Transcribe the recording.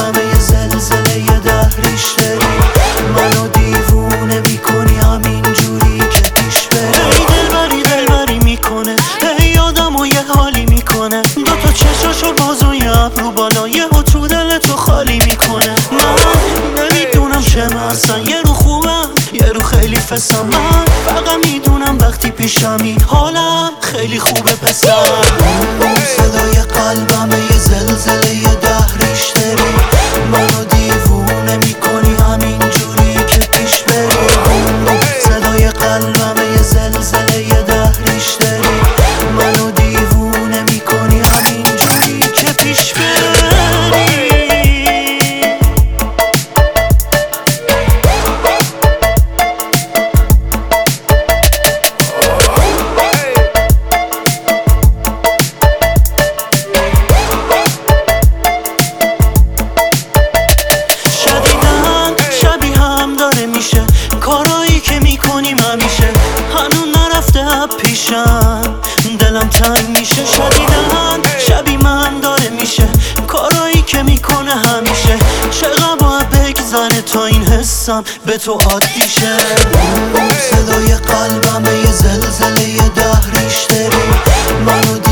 قلبمه یه زلزله یه دهریش داری. منو دیوونه میکنی همینجوری که پیش بری. هی دلبری دلبری میکنه، هی آدمو یه حالی میکنه. دوتا چشاشو باز و یه ابرو بالا، یه تو دلتو خالی میکنه. من نمیدونم چه مثلا، یه رو خوبم یه رو خیلی فسم. من فقط میدونم وقتی پیشمی حالم خیلی خوبه پسر. صدای قلبمه یه زلزله یه دهریش داری. منو دیوونه میکنی همینجوری که پیش بری. صدای قلبمه یه زلزله یه دهریش داری. منو دیوونه میکنی همینجوری که پیش بری. کارایی که میکنیم همیشه هنوز نرفته پیشم، دلم تنگ میشه. شدیدن شبیه من داره میشه کارایی که میکنه همیشه. چقدر باید بگذره تا این حسم به تو عادی شه. صدای قلبمه یه زلزله یه دهریش داری. منو